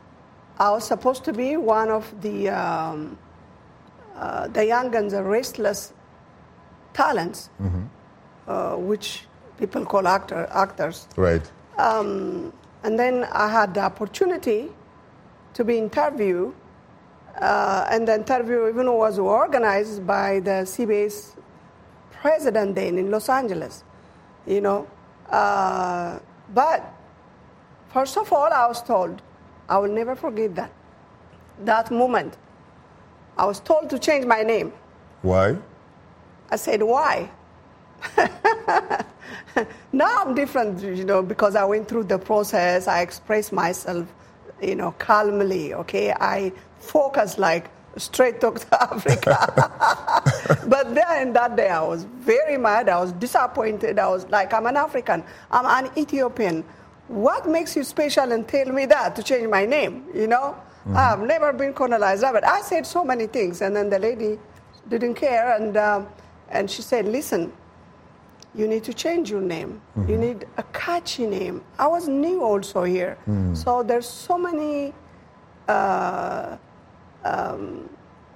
I was supposed to be one of the um, uh, the young and the restless talents, mm-hmm. uh, which people call actor, actors. Right. Um, and then I had the opportunity to be interviewed, uh, and the interview even was organized by the C B S president then in Los Angeles, you know. Uh, but first of all, I was told, I will never forget that, that moment. I was told to change my name. Why? I said, why? Now I'm different, you know, because I went through the process. I expressed myself, you know, calmly, okay? I focused like straight talk to Africa. But then that day I was very mad. I was disappointed. I was like, I'm an African. I'm an Ethiopian. What makes you special and tell me that to change my name, you know? Mm-hmm. I've never been colonized. But I said so many things, and then the lady didn't care, and um, and she said, listen, you need to change your name. Mm-hmm. You need a catchy name. I was new also here. Mm. So there's so many uh, um,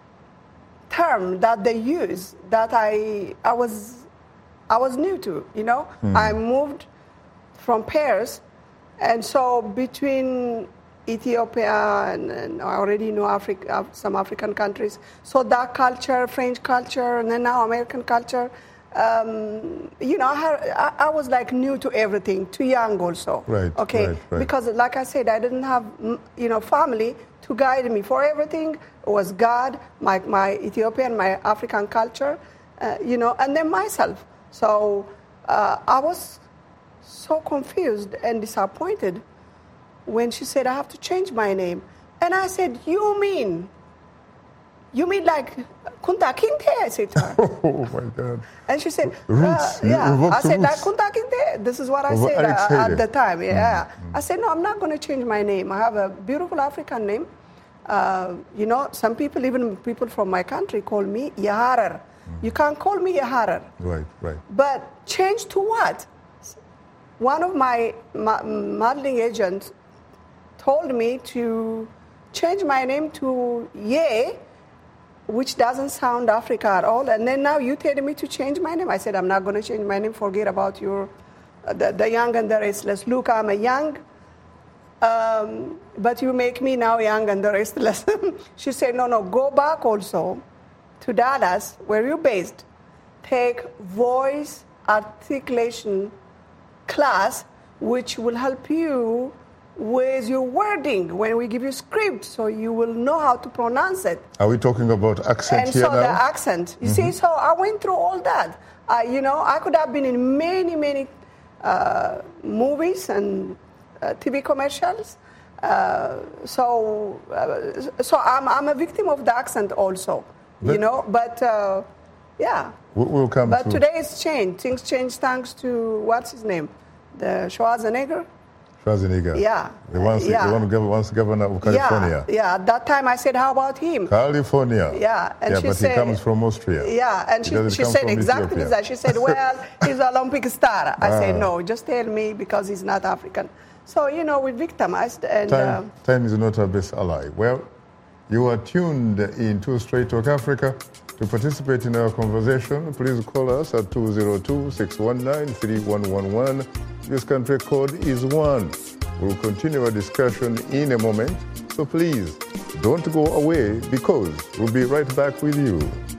terms that they use that I I was I was new to, you know? Mm. I moved from Paris. And so between Ethiopia and, and I already know Africa, some African countries, so that culture, French culture, and then now American culture, um, you know, I, had, I, I was like new to everything, too young also. Right, okay, right, right. Because like I said, I didn't have, you know, family to guide me for everything. It was God, my, my Ethiopian, my African culture, uh, you know, and then myself. So uh, I was so confused and disappointed when she said, I have to change my name. And I said, you mean, you mean like Kunta Kinte? I said to her. Oh, my God. And she said, roots. Uh, yeah. I said, roots. like Kunta Kinte? This is what I said uh, at the time. Yeah. Mm-hmm. I said, no, I'm not going to change my name. I have a beautiful African name. Uh, you know, some people, even people from my country, call me Yaharar. Mm-hmm. You can't call me Yaharar. Right, right. But change to what? One of my modeling agents told me to change my name to Ye, which doesn't sound Africa at all. And then now you tell me to change my name. I said, I'm not going to change my name. Forget about your, uh, the, the young and the restless. Look, I'm a young, um, but you make me now young and the restless. She said, no, no, go back also to Dallas, where you're based. Take voice articulation class, which will help you with your wording when we give you script, so you will know how to pronounce it. Are we talking about accent and here so now? The accent, you mm-hmm. see, so I went through all that. Uh, you know, I could have been in many, many uh, movies and uh, T V commercials. Uh, so, uh, so I'm I'm a victim of the accent also, but, you know. But uh, yeah, we'll come. But to... today it's changed. Things changed thanks to what's his name, the Schwarzenegger. Schwarzenegger. Yeah. The once, yeah. the one gov- once governor of California. Yeah, yeah. At that time I said, how about him? California. Yeah. And yeah, she but said, he comes from Austria. Yeah, and He she, doesn't she come said from exactly Ethiopia. that. She said, well, he's an Olympic star. I Ah. said, no, just tell me because he's not African. So, you know, we victimized. And Time, uh, time is not our best ally. Well, you are tuned into Straight Talk Africa. To participate in our conversation, please call us at two zero two, six one nine, three one one one. This country code is one. We'll continue our discussion in a moment, so please don't go away because we'll be right back with you.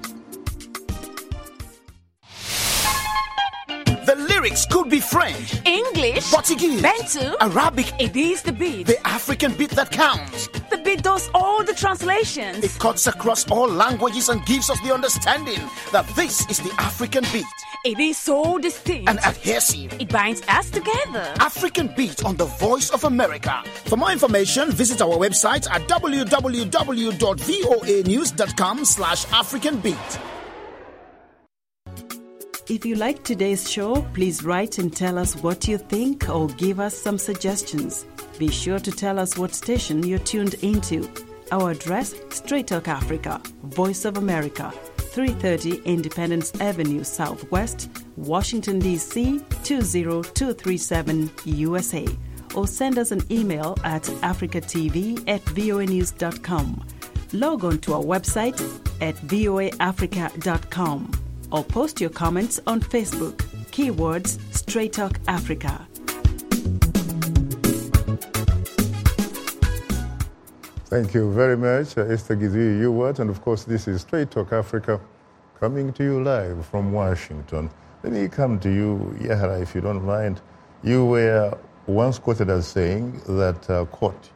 The lyrics could be French, English, Portuguese, Bantu, Arabic. It is the beat. The African beat that counts. The beat does all the translations. It cuts across all languages and gives us the understanding that this is the African beat. It is so distinct and adhesive. It binds us together. African Beat on the Voice of America. For more information, visit our website at w w w dot voa news dot com slash African Beat. If you like today's show, please write and tell us what you think or give us some suggestions. Be sure to tell us what station you're tuned into. Our address, Straight Talk Africa, Voice of America, three thirty Independence Avenue Southwest, Washington, D C two zero two three seven, U S A. Or send us an email at africatv at voa news dot com. Log on to our website at voa africa dot com. Or post your comments on Facebook. Keywords Straight Talk Africa. Thank you very much, uh, Esther Gizui Ewart. And of course, this is Straight Talk Africa coming to you live from Washington. Let me come to you, Yahara, if you don't mind. You were once quoted as saying that, uh, quote,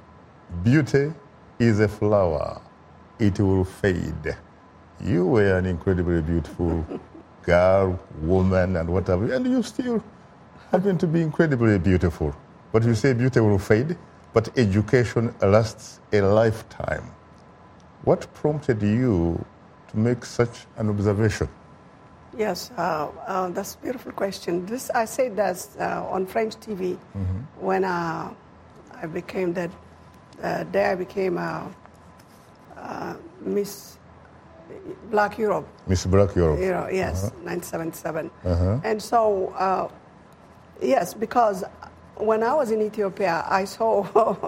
beauty is a flower, it will fade. You were an incredibly beautiful girl, woman, and whatever, and you still happen to be incredibly beautiful. But you say beauty will fade, but education lasts a lifetime. What prompted you to make such an observation? Yes, uh, uh, that's a beautiful question. This I said that uh, on French T V mm-hmm. when uh, I became that uh, day I became uh, uh, Miss Black Europe. Miss Black Europe. Europe yes, uh-huh. nineteen seventy-seven. Uh-huh. And so, uh, yes, because when I was in Ethiopia, I saw,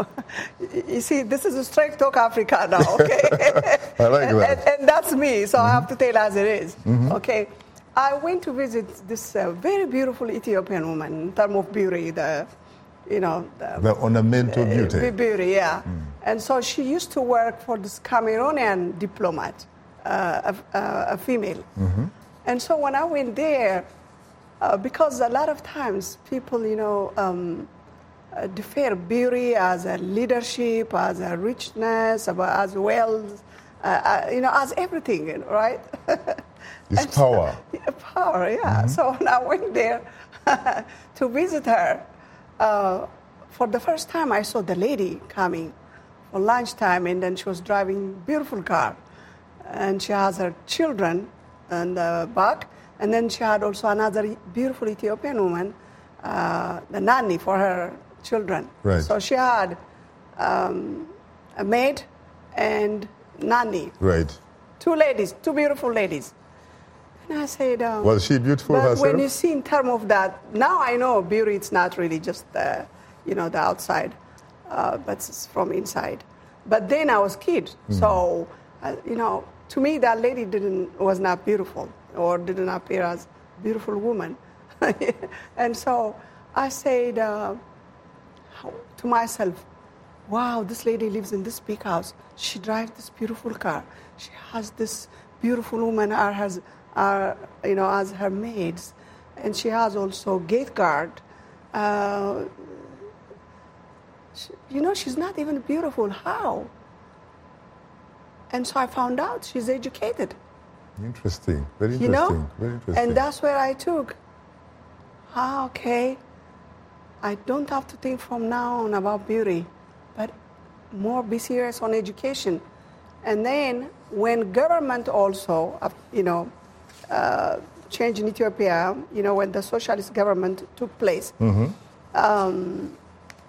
you see, this is a Straight Talk Africa now, okay? I like and, that. And, and that's me, so mm-hmm. I have to tell as it is, mm-hmm. okay? I went to visit this uh, very beautiful Ethiopian woman in terms of beauty, the, you know. The, the ornamental uh, beauty. Beauty, yeah. Mm. And so she used to work for this Cameroonian diplomat, uh, a, a female. Mm-hmm. And so when I went there, uh, because a lot of times people, you know, um, uh, defer beauty as a leadership, as a richness, as wealth, uh, uh, you know, as everything, right? It's power. So, power, yeah. Mm-hmm. So when I went there to visit her, uh, for the first time I saw the lady coming for lunchtime, and then she was driving a beautiful car. And she has her children in the back, and then she had also another beautiful Ethiopian woman, uh, the nanny for her children. Right. So she had um, a maid and nanny. Right. Two ladies, two beautiful ladies. And I said, um, was she beautiful but herself? when you see in terms of that, now I know beauty, it's not really just the, you know, the outside, uh, but it's from inside. But then I was kid, mm. so, uh, you know, to me that lady didn't was not beautiful or didn't appear as a beautiful woman. And so I said uh, to myself, wow, this lady lives in this big house. She drives this beautiful car. She has this beautiful woman as, uh, you know, as her maids. And she has also gate guard. Uh, she, you know, she's not even beautiful. How? And so I found out she's educated. Interesting. Very interesting. You know? Very interesting. And that's where I took, ah, okay, I don't have to think from now on about beauty, but more be serious on education. And then when government also, uh, you know, uh, changed in Ethiopia, you know, when the socialist government took place, mm-hmm. um,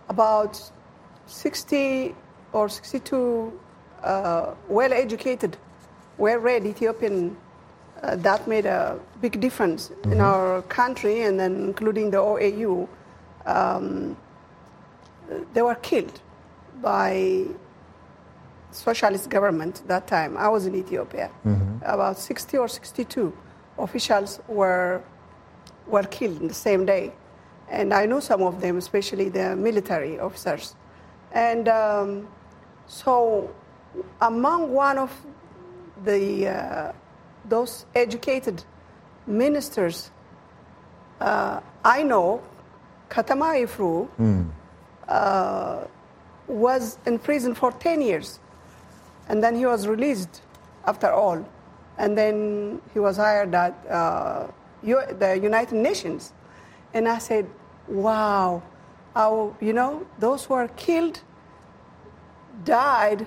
about sixty or sixty-two uh, well-educated, well-read Ethiopian. Uh, that made a big difference mm-hmm. in our country, and then including the O A U. Um, they were killed by socialist government that time. I was in Ethiopia. Mm-hmm. About sixty or sixty-two officials were were killed in the same day. And I know some of them, especially the military officers. And um, so among one of the uh, those educated ministers, uh, I know, Katama Ifru, mm. uh, was in prison for ten years. And then he was released after all. And then he was hired at uh, U- the United Nations. And I said, wow, our, you know, those who are killed died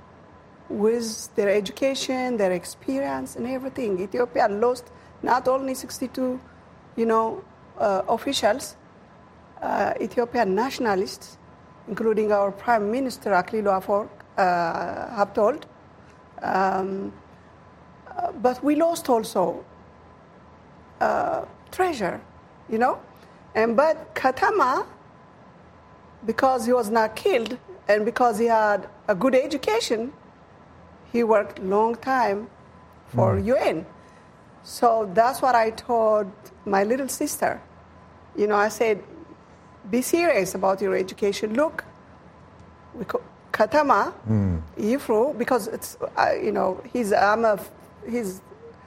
with their education, their experience, and everything. Ethiopia lost not only sixty-two, you know, uh, officials, uh, Ethiopian nationalists, including our Prime Minister, Aklilu Afwerki, uh, have told. Um, uh, but we lost also uh, treasure, you know. And but Katama, because he was not killed and because he had a good education, he worked long time for mm. U N. So that's what I told my little sister. You know, I said, be serious about your education. Look, we co- Katama, mm. Ifru, because it's, uh, you know, he's, I'm a, he's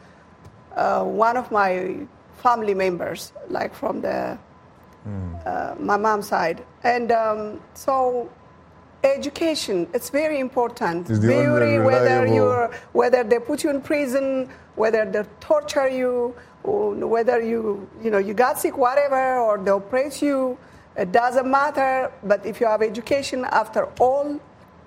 uh, one of my family members, like from the, mm. uh, my mom's side. And um, so education, it's very important. It's the very, only whether reliable... you're, whether they put you in prison, whether they torture you, or whether you, you know, you got sick, whatever, or they operate you, it doesn't matter. But if you have education, after all,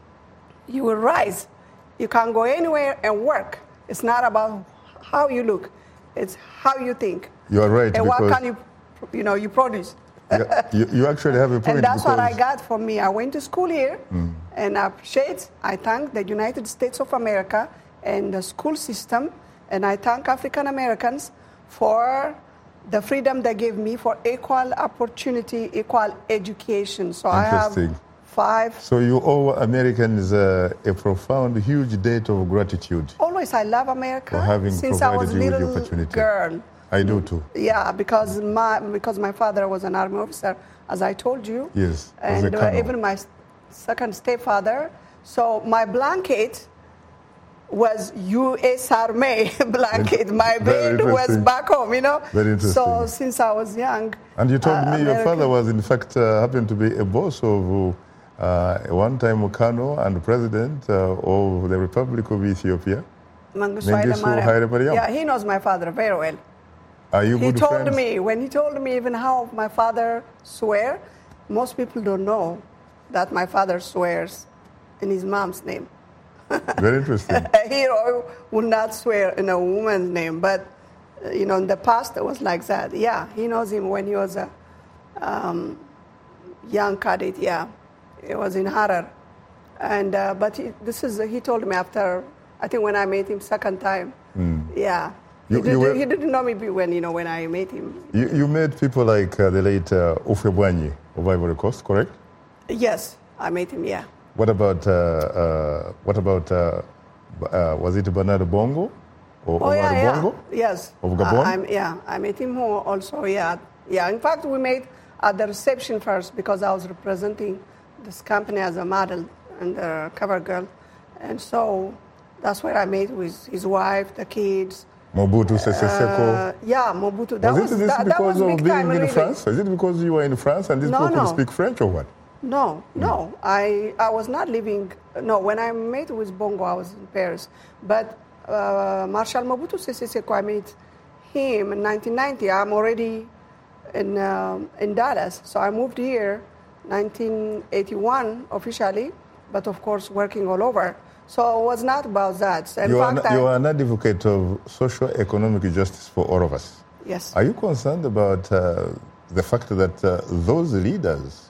you will rise. You can go anywhere and work. It's not about how you look. It's how you think. You are right. And what can you, you know, you produce. Yeah, you, you actually have a point. And that's because... what I got from me. I went to school here, mm. and I appreciate, I thank the United States of America and the school system, and I thank African Americans for the freedom they gave me for equal opportunity, equal education. So I have five. So you owe Americans uh, a profound, huge debt of gratitude. Always, I love America for having since I was a little little opportunity. girl. I do too. Yeah, because my because my father was an army officer, as I told you. Yes. And uh, even my second stepfather. So my blanket was U S Army blanket. My bed was back home, you know. Very interesting. So since I was young. And you told uh, me American. your father was, in fact, uh, happened to be a boss of uh, one time Kano and president uh, of the Republic of Ethiopia. Mengistu Haile Mariam. Yeah, he knows my father very well. Are you he good told friends? me, when he told me even how my father swear, most people don't know that my father swears in his mom's name. Very interesting. A hero would not swear in a woman's name, but, uh, you know, in the past it was like that. Yeah, he knows him when he was a um, young cadet, yeah. It was in Harar. And, uh, but he, this is, he told me after, I think when I met him second time, mm. yeah. You, he, did, you were, he didn't know me when, you know, when I met him. You, you met people like uh, the late uh, Houphouët-Boigny of Ivory Coast, correct? Yes, I met him, yeah. What about, uh, uh, what about uh, uh, was it Bernard Bongo? Or oh, Omar yeah, Bongo? Yeah. Yes. Of Gabon? Uh, I'm, yeah, I met him also, yeah. Yeah, in fact, we met at the reception first because I was representing this company as a model and a cover girl. And so that's where I met with his wife, the kids. Mobutu Sese Seko. Uh, yeah, Mobutu. That was, was it this that, because that was of big being time, in really. France? Is it because you were in France and these no, people no. could speak French or what? No, no. I I was not living. No, when I met with Bongo, I was in Paris. But uh, Marshal Mobutu Sese Seko, I met him in nineteen ninety. I'm already in um, in Dallas, so I moved here nineteen eighty-one officially, but of course working all over. So it was not about that. In you, fact, are, I, you are an advocate of social economic justice for all of us. Yes. Are you concerned about uh, the fact that uh, those leaders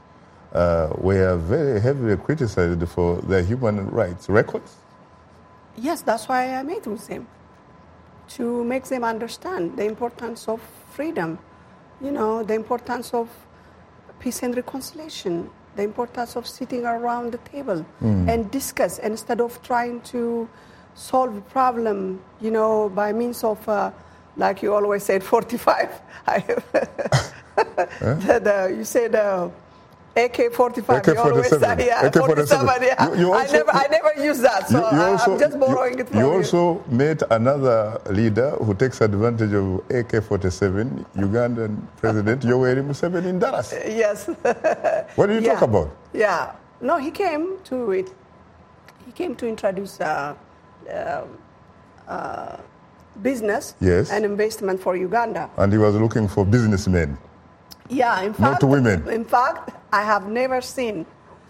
uh, were very heavily criticized for their human rights records. Yes, that's why I met with them, to make them understand the importance of freedom, you know, the importance of peace and reconciliation, the importance of sitting around the table mm. and discuss instead of trying to solve a problem, you know, by means of, uh, like you always said, forty-five. I the, the, you said uh, A K forty-five. A K forty-seven. You always say, yeah, A K forty-seven. forty-seven, yeah. You, you also, I never, I never use that, so you, you also, I, I'm just borrowing you, it from you. You also met another leader who takes advantage of A K forty-seven, Ugandan President Yoweri Museveni in Dallas. Yes. What did you yeah. talk about? Yeah. No, he came to it. He came to introduce uh, uh, uh, business yes. and investment for Uganda. And he was looking for businessmen. Yeah, in fact, not women. In fact, I have never seen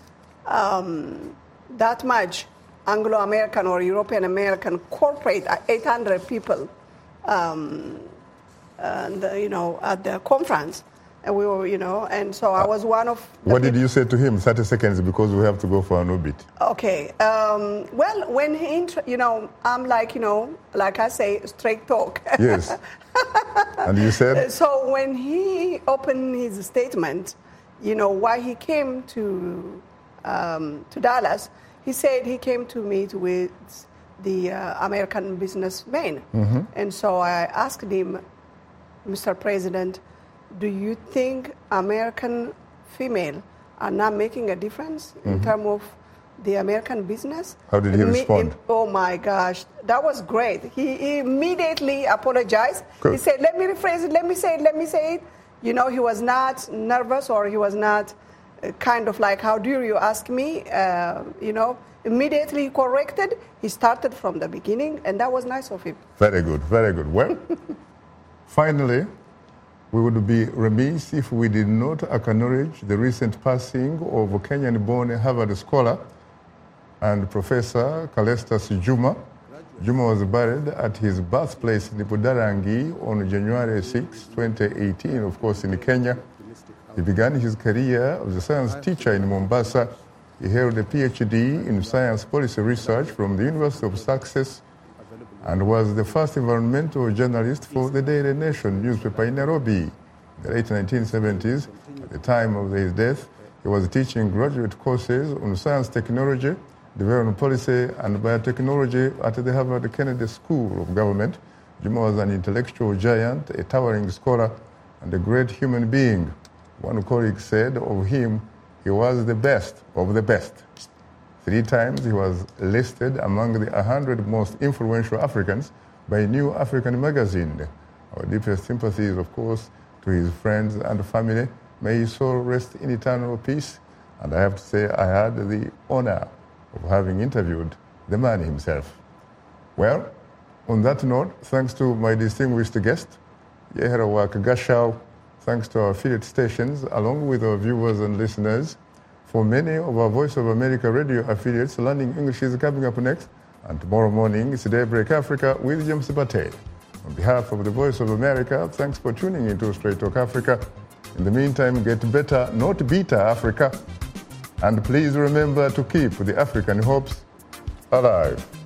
um, that much Anglo-American or European-American corporate, eight hundred people, um, and uh, you know, at the conference, and we were, you know, and so I was one of. What did you say to him? Thirty seconds, because we have to go for an obit. Okay. Um, well, when he, int- you know, I'm like, you know, like I say, straight talk. Yes. And you said? So when he opened his statement, you know, why he came to um, to Dallas, he said he came to meet with the uh, American businessmen. Mm-hmm. And so I asked him, Mister President, do you think American female are not making a difference in mm-hmm. terms of the American business? How did he Me, respond? Oh my gosh, that was great. He, he immediately apologized. Good. He said, let me rephrase it, let me say it, let me say it. You know, he was not nervous, or he was not uh, kind of like, how dare you ask me? Uh, you know, immediately he corrected. He started from the beginning, and that was nice of him. Very good, very good. Well, finally, we would be remiss if we did not acknowledge the recent passing of a Kenyan-born Harvard scholar and Professor Calestas Juma. Juma was buried at his birthplace in Budarangi on January sixth, twenty eighteen, of course, in Kenya. He began his career as a science teacher in Mombasa. He held a P H D in science policy research from the University of Sussex and was the first environmental journalist for the Daily Nation newspaper in Nairobi. In the late nineteen seventies, at the time of his death, he was teaching graduate courses on science technology, development policy, and biotechnology at the Harvard Kennedy School of Government. Juma was an intellectual giant, a towering scholar, and a great human being. One colleague said of him, he was the best of the best. Three times he was listed among the one hundred most influential Africans by New African magazine. Our deepest sympathies, of course, to his friends and family. May his soul rest in eternal peace. And I have to say, I had the honor of having interviewed the man himself. Well, on that note, thanks to my distinguished guest, Yehera Gashau, thanks to our affiliate stations, along with our viewers and listeners. For many of our Voice of America radio affiliates, Learning English is coming up next. And tomorrow morning, it's Daybreak Africa with James Bate. On behalf of the Voice of America, thanks for tuning into Straight Talk Africa. In the meantime, get better, not better, Africa. And please remember to keep the African hopes alive.